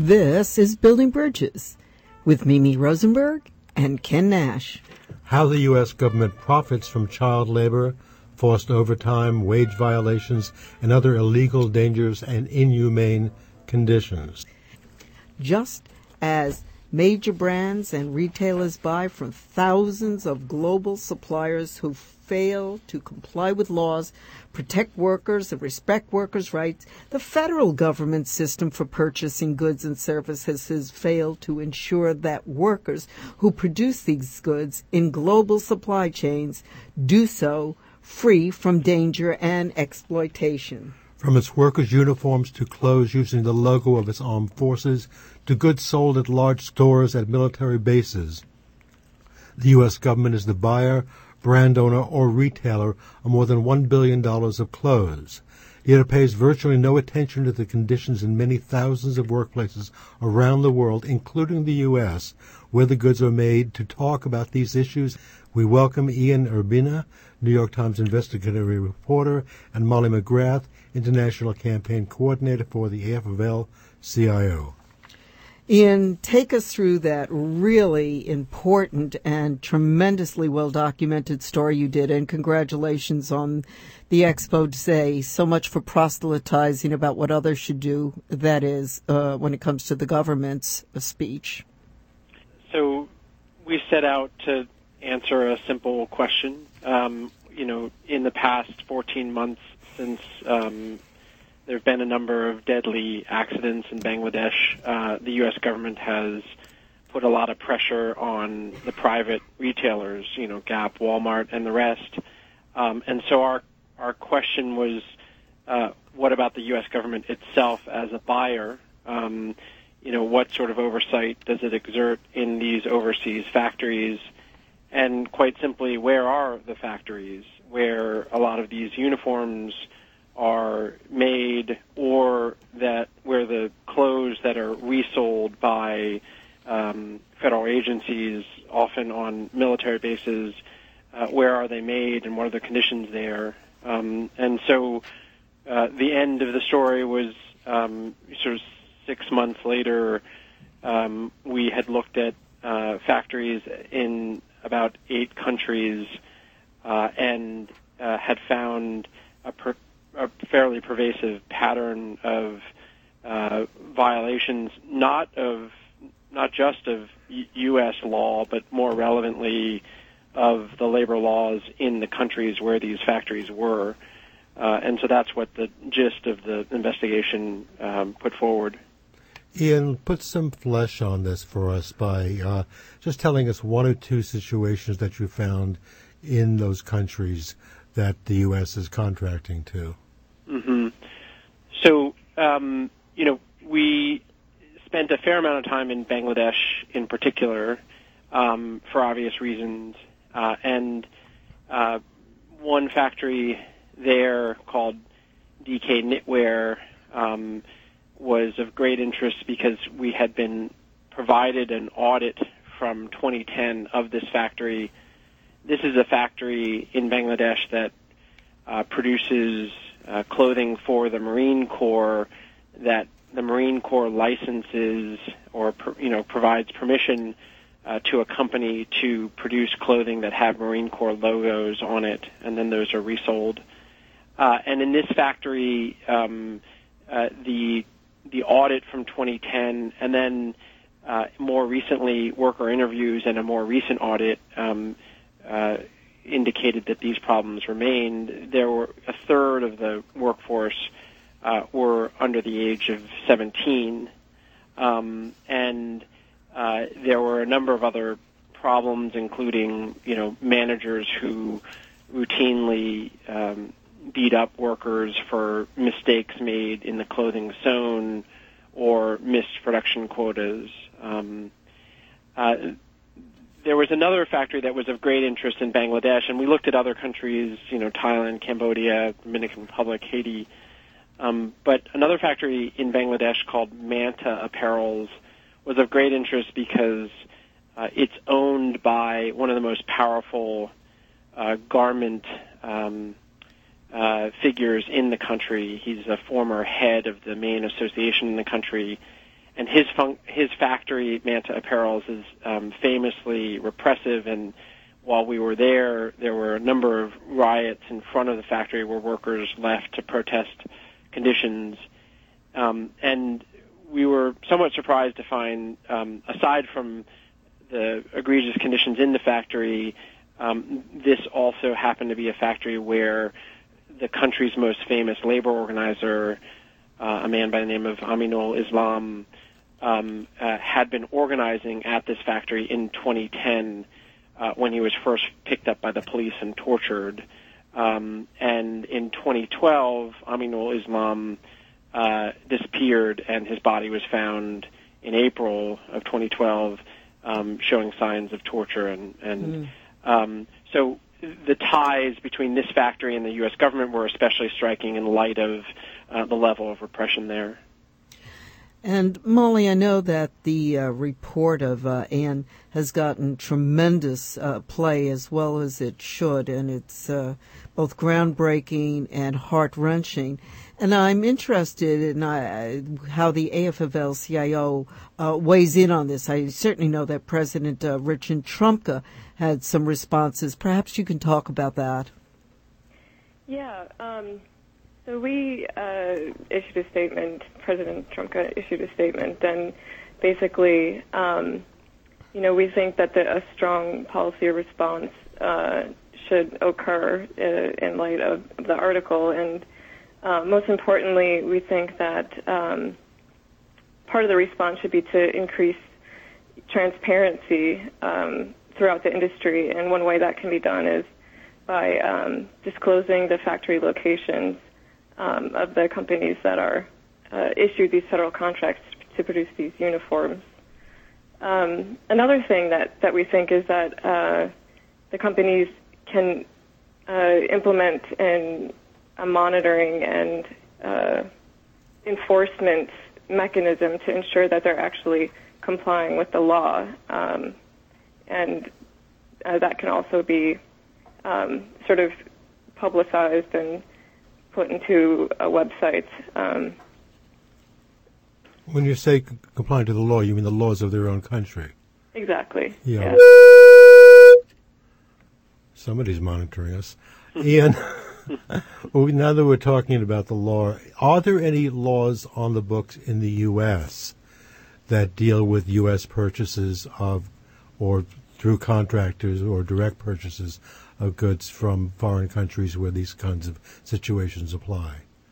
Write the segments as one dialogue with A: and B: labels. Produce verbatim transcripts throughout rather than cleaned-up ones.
A: This is Building Bridges with Mimi Rosenberg and Ken Nash.
B: How the U S government profits from child labor, forced overtime, wage violations, and other illegal, dangerous, and inhumane conditions.
A: Just as major brands and retailers buy from thousands of global suppliers who fail to comply with laws, protect workers, and respect workers' rights, the federal government system for purchasing goods and services has failed to ensure that workers who produce these goods in global supply chains do so free from danger and exploitation.
B: From its workers' uniforms to clothes using the logo of its armed forces to goods sold at large stores at military bases, the U S government is the buyer, brand owner, or retailer of more than one billion dollars of clothes. Yet it pays virtually no attention to the conditions in many thousands of workplaces around the world, including the U S, where the goods are made. To talk about these issues, we welcome Ian Urbina, New York Times investigative reporter, and Molly McGrath, International Campaign Coordinator for the A F L C I O.
A: Ian, take us through that really important and tremendously well-documented story you did, and congratulations on the expose. So much for proselytizing about what others should do, that is, uh, when it comes to the government's uh, speech.
C: So we set out to answer a simple question. Um, you know, in the past fourteen months since um, there have been a number of deadly accidents in Bangladesh, uh, the U S government has put a lot of pressure on the private retailers, you know, Gap, Walmart, and the rest. Um, and so our our question was, uh, what about the U S government itself as a buyer? Um, you know, what sort of oversight does it exert in these overseas factories? And quite simply, where are the factories where a lot of these uniforms are made, or that where the clothes that are resold by um, federal agencies, often on military bases, uh, where are they made and what are the conditions there? Um, and so uh, the end of the story was um, sort of six months later, um, we had looked at uh, factories in about eight countries uh, and uh, had found a per- a fairly pervasive pattern of uh, violations, not of not just of U S law, but more relevantly of the labor laws in the countries where these factories were. Uh, and so that's what the gist of the investigation um, put forward.
B: Ian, put some flesh on this for us by uh, just telling us one or two situations that you found in those countries that the U S is contracting to.
C: Mm-hmm. So, um, you know, we spent a fair amount of time in Bangladesh in particular um, for obvious reasons. Uh, and uh, one factory there called D K Knitwear um, was of great interest because we had been provided an audit from twenty ten of this factory. This is a factory in Bangladesh that uh, produces Uh, clothing for the Marine Corps that the Marine Corps licenses or you know provides permission uh, to a company to produce clothing that have Marine Corps logos on it, and then those are resold. Uh, and in this factory, um, uh, the the audit from twenty ten, and then uh, more recently worker interviews and a more recent audit um, uh, indicated that these problems remained. There were a third of the workforce uh, were under the age of seventeen, um, and uh, there were a number of other problems, including you know managers who routinely um, beat up workers for mistakes made in the clothing sewn or missed production quotas. Um, uh, There was another factory that was of great interest in Bangladesh, and we looked at other countries, you know, Thailand, Cambodia, Dominican Republic, Haiti. Um, but another factory in Bangladesh called Manta Apparels was of great interest because uh, it's owned by one of the most powerful uh, garment um, uh, figures in the country. He's a former head of the main association in the country, and his fun- his factory, Manta Apparels, is um, famously repressive. And while we were there, there were a number of riots in front of the factory where workers left to protest conditions. Um, and we were somewhat surprised to find, um, aside from the egregious conditions in the factory, um, this also happened to be a factory where the country's most famous labor organizer, uh, a man by the name of Aminul Islam, um, uh, had been organizing at this factory in twenty ten uh, when he was first picked up by the police and tortured. Um, and in twenty twelve, Aminul Islam uh, disappeared, and his body was found in April of twenty twelve, um, showing signs of torture. And, and mm. um, so the ties between this factory and the U S government were especially striking in light of uh, the level of repression there.
A: And Molly, I know that the uh, report of uh, Anne has gotten tremendous uh, play, as well as it should, and it's uh, both groundbreaking and heart-wrenching. And I'm interested in uh, how the A F L C I O uh, weighs in on this. I certainly know that President uh, Richard Trumka had some responses. Perhaps you can talk about that.
D: Yeah. Um So we uh, issued a statement, President Trump issued a statement, and basically, um, you know, we think that the, a strong policy response uh, should occur uh, in light of the article. And uh, most importantly, we think that um, part of the response should be to increase transparency um, throughout the industry. And one way that can be done is by um, disclosing the factory locations Um, of the companies that are uh, issued these federal contracts to produce these uniforms. Um, another thing that, that we think is that uh, the companies can uh, implement an, a monitoring and uh, enforcement mechanism to ensure that they're actually complying with the law. Um, and uh, that can also be um, sort of publicized and put into a website. Um,
B: when you say c- complying to the law, you mean the laws of their own country?
D: Exactly.
B: Yeah.
D: yeah.
B: Somebody's monitoring us. Ian, well, now that we're talking about the law, are there any laws on the books in the U S that deal with U S purchases of, or through contractors or direct purchases of goods from foreign countries where these kinds of situations apply?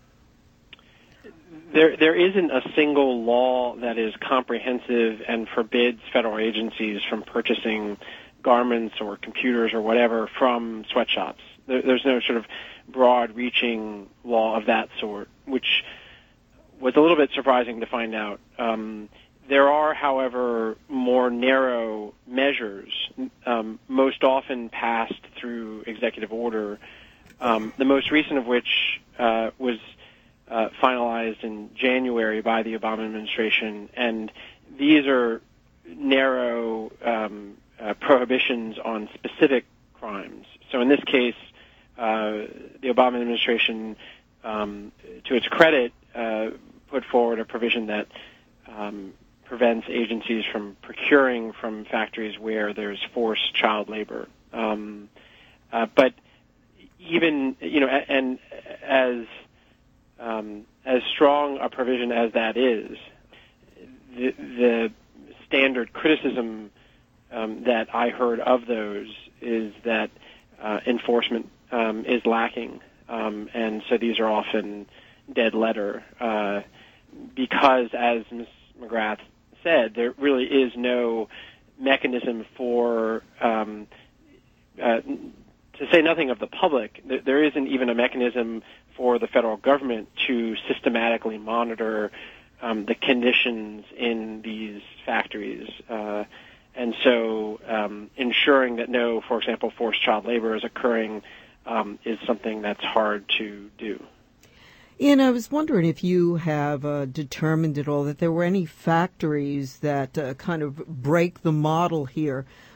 C: There, there isn't a single law that is comprehensive and forbids federal agencies from purchasing garments or computers or whatever from sweatshops. There, there's no sort of broad-reaching law of that sort, which was a little bit surprising to find out. Um, There are, however, more narrow measures, um, most often passed through executive order, um, the most recent of which uh, was uh, finalized in January by the Obama administration. And these are narrow um, uh, prohibitions on specific crimes. So in this case, uh, the Obama administration, um, to its credit, uh, put forward a provision that um, prevents agencies from procuring from factories where there's forced child labor. Um, uh, but even, you know, and as um, as strong a provision as that is, the, the standard criticism um, that I heard of those is that uh, enforcement um, is lacking, um, and so these are often dead letter uh, because, as Miz McGrath said, there really is no mechanism for, um, uh, to say nothing of the public, th- there isn't even a mechanism for the federal government to systematically monitor um, the conditions in these factories. Uh, and so um, ensuring that no, for example, forced child labor is occurring um, is something that's hard to do.
A: Ian, I was wondering if you have uh, determined at all that there were any factories that uh, kind of break the model here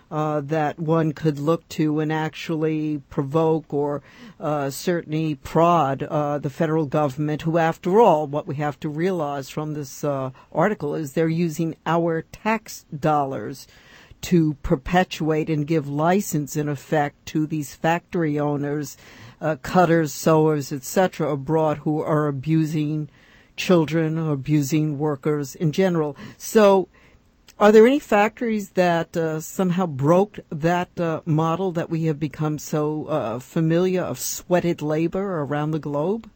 A: uh, that one could look to and actually provoke or uh, certainly prod uh, the federal government, who, after all, what we have to realize from this uh, article is they're using our tax dollars to perpetuate and give license, in effect, to these factory owners, uh, cutters, sewers, et cetera, abroad who are abusing children or abusing workers in general. So are there any factories that uh, somehow broke that uh, model that we have become so uh, familiar of sweated labor around the globe?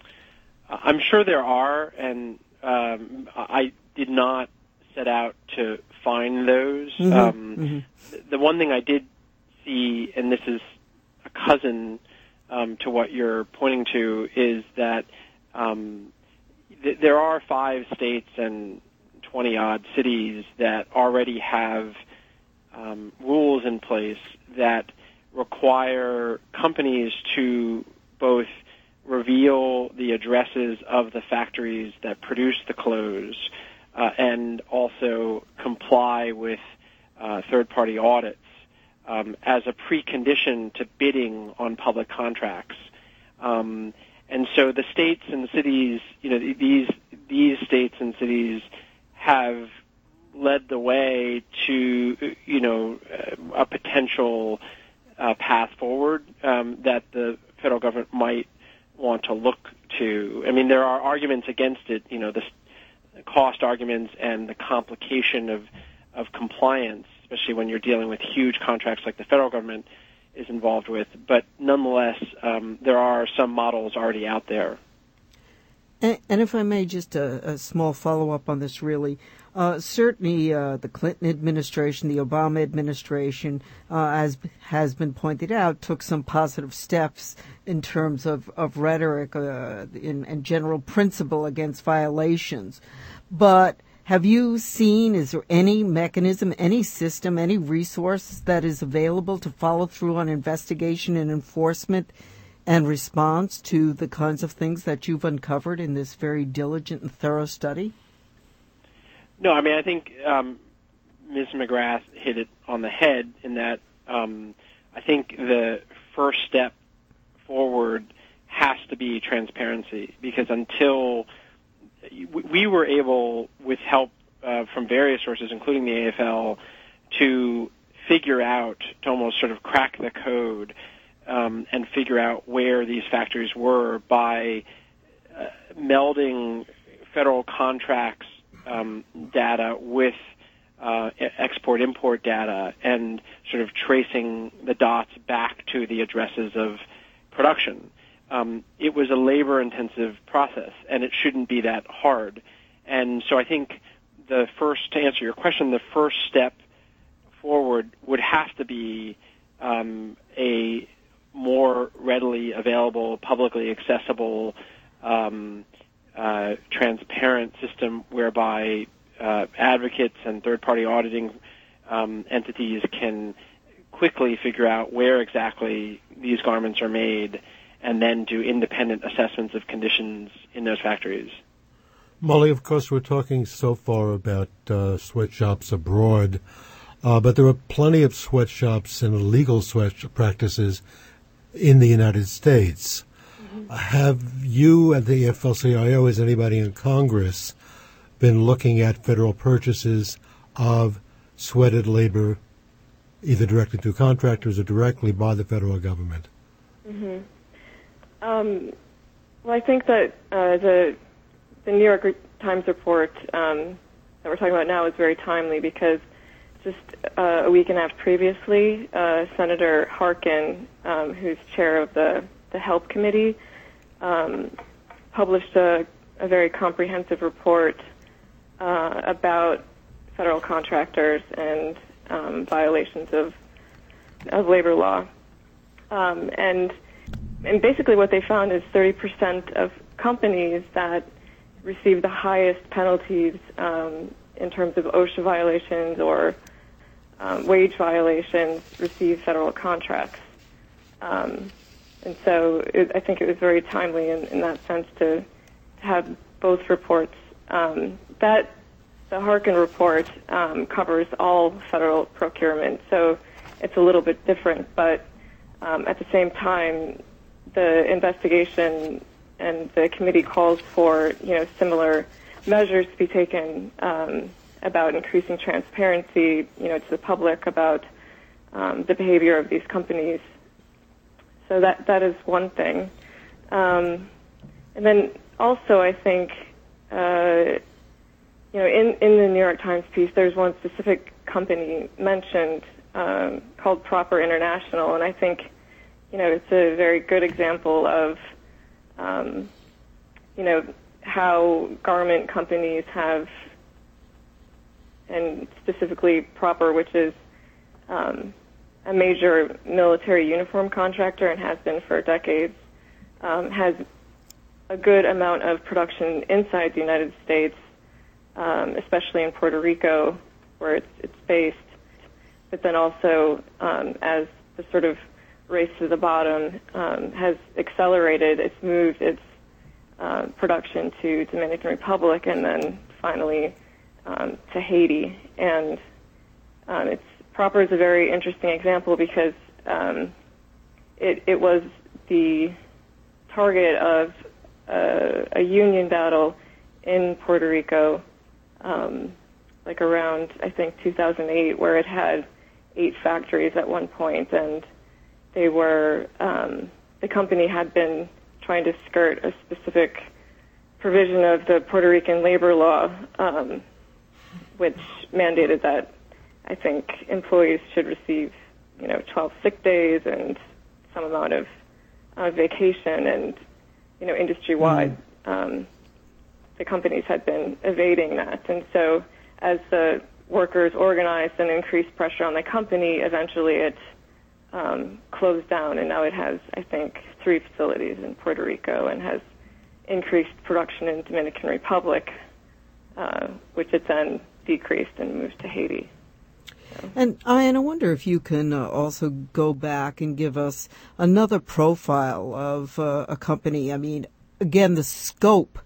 C: I'm sure there are, and um, I did not set out to find those.
A: Mm-hmm.
C: Um,
A: mm-hmm.
C: The one thing I did see, and this is a cousin um, to what you're pointing to, is that um, th- there are five states and twenty-odd cities that already have um, rules in place that require companies to both reveal the addresses of the factories that produce the clothes uh, and also comply with uh, third-party audits um, as a precondition to bidding on public contracts. Um, and so the states and cities, you know, these these states and cities have led the way to, you know, a potential uh, path forward um, that the federal government might want to look to. I mean, there are arguments against it, you know, the cost arguments and the complication of, of compliance, especially when you're dealing with huge contracts like the federal government is involved with. But nonetheless, um, there are some models already out there.
A: And, and if I may, just a, a small follow-up on this, really. Uh, certainly uh, the Clinton administration, the Obama administration, uh, as has been pointed out, took some positive steps in terms of, of rhetoric uh, in, and general principle against violations. But have you seen, is there any mechanism, any system, any resource that is available to follow through on investigation and enforcement and response to the kinds of things that you've uncovered in this very diligent and thorough study?
C: No, I mean, I think um, Miz McGrath hit it on the head in that um, I think the first step forward has to be transparency, because until we were able, with help uh, from various sources, including the A F L, to figure out, to almost sort of crack the code um, and figure out where these factories were by uh, melding federal contracts Um, data with uh, export-import data and sort of tracing the dots back to the addresses of production. Um, it was a labor-intensive process, and it shouldn't be that hard. And so I think the first, to answer your question, the first step forward would have to be um, a more readily available, publicly accessible um Uh, transparent system whereby uh, advocates and third-party auditing um, entities can quickly figure out where exactly these garments are made and then do independent assessments of conditions in those factories.
B: Molly, of course, we're talking so far about uh, sweatshops abroad, uh, but there are plenty of sweatshops and illegal sweat practices in the United States. Have you at the A F L C I O, as anybody in Congress, been looking at federal purchases of sweated labor, either directly through contractors or directly by the federal government?
D: Mm-hmm. Um, well, I think that uh, the the New York Times report um, that we're talking about now is very timely, because just uh, a week and a half previously, uh, Senator Harkin, um, who's chair of the, the Help Committee, um, published a, a very comprehensive report uh, about federal contractors and um, violations of of labor law. Um, and and basically what they found is thirty percent of companies that receive the highest penalties um, in terms of OSHA violations or um, wage violations receive federal contracts. Um, and so it, I think it was very timely in, in that sense to, to have both reports. Um, that the Harkin report um, covers all federal procurement, so it's a little bit different. But um, at the same time, the investigation and the committee calls for, you know, similar measures to be taken um, about increasing transparency, you know, to the public about um, the behavior of these companies. So that that is one thing. Um, and then also, I think, uh, you know, in, in the New York Times piece, there's one specific company mentioned um, called Proper International, and I think, you know, it's a very good example of, um, you know, how garment companies have, and specifically Proper, which is um, a major military uniform contractor and has been for decades, um, has a good amount of production inside the United States, um, especially in Puerto Rico, where it's, it's based, but then also um, as the sort of race to the bottom um, has accelerated, it's moved its uh, production to Dominican Republic and then finally um, to Haiti. And um, it's Proper is a very interesting example because um, it, it was the target of uh, a union battle in Puerto Rico, um, like around, I think, two thousand eight, where it had eight factories at one point, and they were, um, the company had been trying to skirt a specific provision of the Puerto Rican labor law, um, which mandated that I think employees should receive, you know, twelve sick days and some amount of uh, vacation, and, you know, industry-wide, mm. um, the companies had been evading that. And so as the workers organized and increased pressure on the company, eventually it um, closed down, and now it has, I think, three facilities in Puerto Rico and has increased production in Dominican Republic, uh, which it then decreased and moved to Haiti. So.
A: And Ian, I wonder if you can uh, also go back and give us another profile of uh, a company. I mean, again, the scope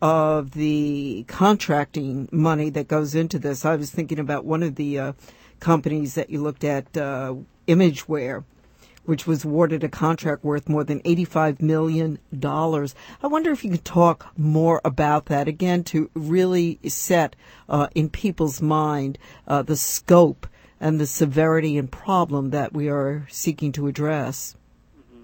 A: of the contracting money that goes into this. I was thinking about one of the uh, companies that you looked at, uh, Imageware, which was awarded a contract worth more than eighty-five million dollars. I wonder if you could talk more about that, again, to really set uh, in people's mind uh, the scope and the severity and problem that we are seeking to address.
C: Mm-hmm.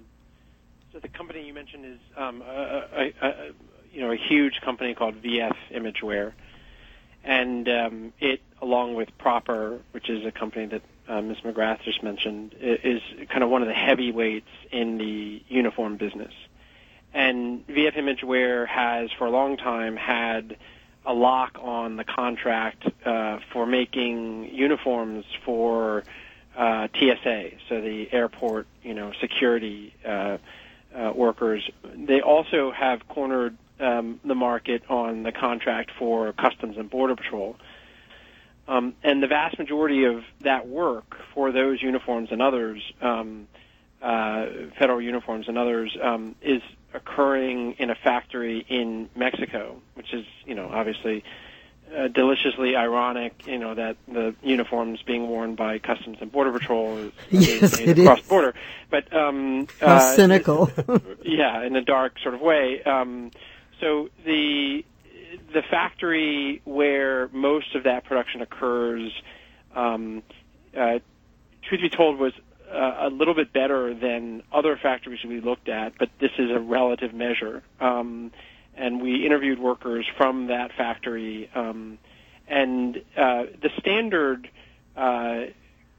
C: So the company you mentioned is um, a, a, a, you know, a huge company called V F Imageware, and um, it, along with Proper, which is a company that uh, Miz McGrath just mentioned, is kind of one of the heavyweights in the uniform business. And V F Imageware has, for a long time, had a lock on the contract uh, for making uniforms for uh, T S A, so the airport, you know, security uh, uh, workers. They also have cornered um, the market on the contract for Customs and Border Patrol. Um, and the vast majority of that work for those uniforms and others, um, uh, federal uniforms and others, um, is occurring in a factory in Mexico, which is, you know, obviously uh, deliciously ironic, you know, that the uniforms being worn by Customs and Border Patrol is
A: yes,
C: made
A: it
C: across
A: is.
C: border. But um,
A: how
C: uh,
A: cynical.
C: yeah, in a dark sort of way. Um, so the the factory where most of that production occurs, um, uh, truth be told, was Uh, a little bit better than other factories we looked at, but this is a relative measure. Um, and we interviewed workers from that factory, um, and uh, the standard uh,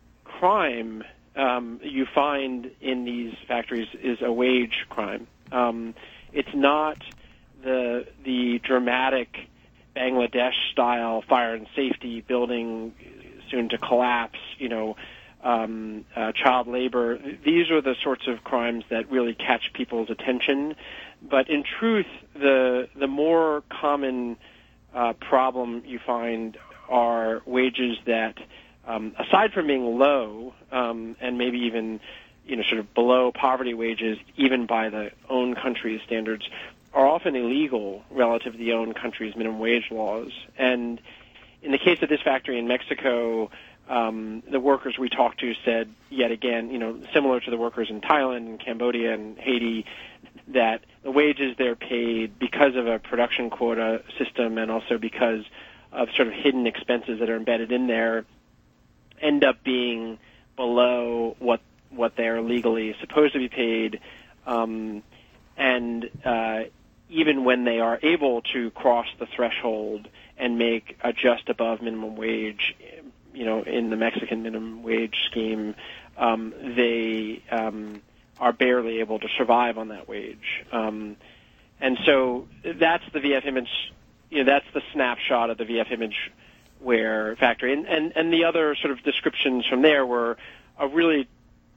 C: crime um, you find in these factories is a wage crime. Um, it's not the the dramatic Bangladesh-style fire and safety building soon to collapse, you know, Um, uh, child labor. These are the sorts of crimes that really catch people's attention. But in truth, the the more common uh, problem you find are wages that, um, aside from being low um, and maybe even, you know, sort of below poverty wages, even by the own country's standards, are often illegal relative to the own country's minimum wage laws. And in the case of this factory in Mexico, um, the workers we talked to said yet again, you know, similar to the workers in Thailand and Cambodia and Haiti, that the wages they're paid because of a production quota system and also because of sort of hidden expenses that are embedded in there end up being below what what they're legally supposed to be paid. Um, and uh, even when they are able to cross the threshold and make a just above minimum wage, you know, in the Mexican minimum wage scheme, um, they um, are barely able to survive on that wage. Um, and so that's the V F image, you know, that's the snapshot of the V F image ware factory. And, and, and the other sort of descriptions from there were a really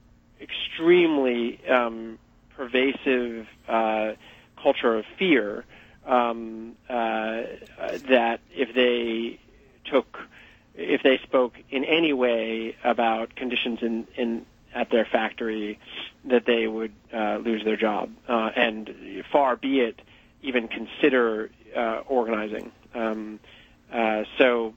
C: extremely um, pervasive uh, culture of fear um, uh, that if they took, if they spoke in any way about conditions in, in at their factory, that they would uh, lose their job, uh, and far be it even consider uh, organizing. Um, uh, so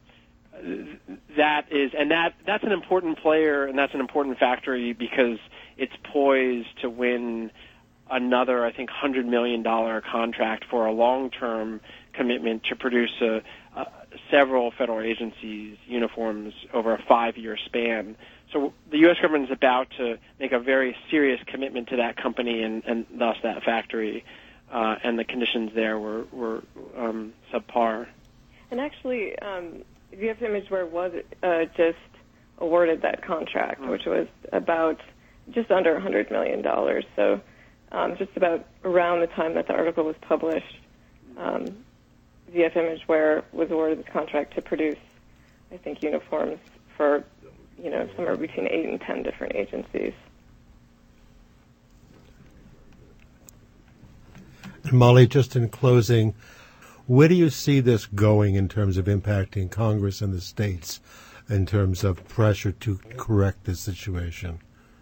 C: that is, and that that's an important player, and that's an important factory because it's poised to win another, I think, one hundred million dollars contract for a long-term commitment to produce a, a, several federal agencies' uniforms over a five-year span. So the U S government is about to make a very serious commitment to that company and, and thus that factory, uh, and the conditions there were, were um, subpar.
D: And actually, um, V F Imageware was uh, just awarded that contract, mm. which was about just under one hundred million dollars. So um, just about around the time that the article was published, um, V F Imageware was awarded this contract to produce, I think, uniforms for, you know, somewhere between eight and ten different agencies.
B: And Molly, just in closing, where do you see this going in terms of impacting Congress and the states in terms of pressure to correct this situation?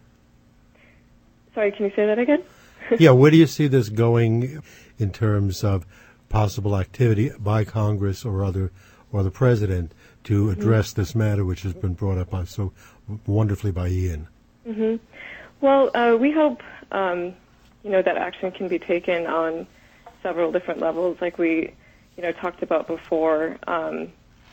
D: Sorry, can you say that again?
B: Yeah, where do you see this going in terms of possible activity by Congress or other or the president to address mm-hmm. this matter, which has been brought up on so wonderfully by Ian?
D: Mm-hmm. Well, uh, we hope um, you know that action can be taken on several different levels, like we you know talked about before, um,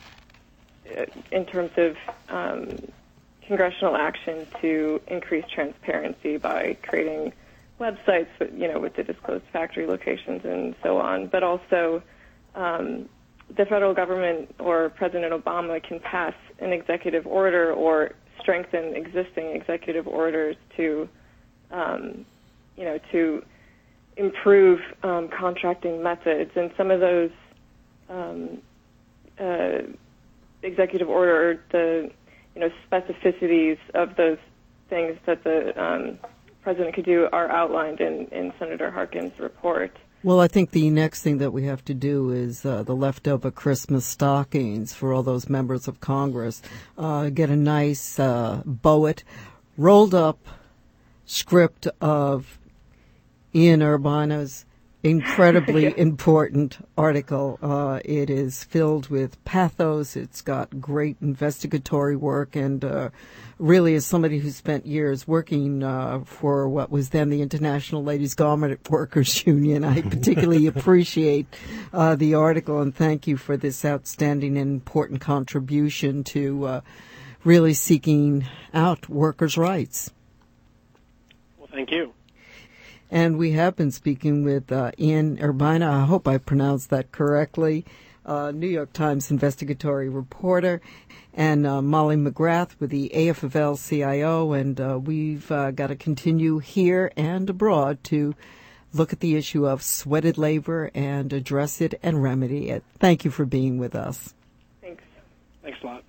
D: in terms of um, congressional action to increase transparency by creating websites, you know, with the disclosed factory locations and so on, but also um, the federal government or President Obama can pass an executive order or strengthen existing executive orders to, um, you know, to improve um, contracting methods. And some of those um, uh, executive order, the, you know, specificities of those things that the um, president could do are outlined in, in Senator Harkin's report.
A: Well, I think the next thing that we have to do is uh, the leftover Christmas stockings for all those members of Congress. Uh, get a nice, uh, bow-it, rolled up script of Ian Urbina's incredibly yeah. important article. Uh, it is filled with pathos. It's got great investigatory work, and uh, really, as somebody who spent years working uh, for what was then the International Ladies Garment Workers Union, I particularly appreciate uh, the article, and thank you for this outstanding and important contribution to uh, really seeking out workers' rights.
C: Well, thank you.
A: And we have been speaking with uh, Ian Urbina. I hope I pronounced that correctly. Uh, New York Times investigatory reporter, and uh, Molly McGrath with the A F F L C I O. And uh, we've uh, got to continue here and abroad to look at the issue of sweated labor and address it and remedy it. Thank you for being with us.
D: Thanks.
C: Thanks a lot.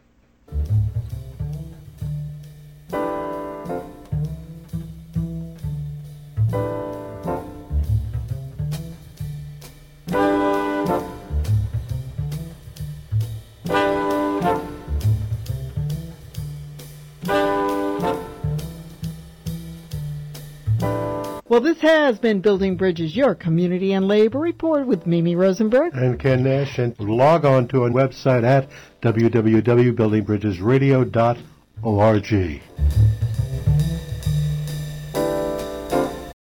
A: Well, this has been Building Bridges, your community and labor report with Mimi Rosenberg.
B: And Ken Nash. And log on to our website at w w w dot building bridges radio dot org.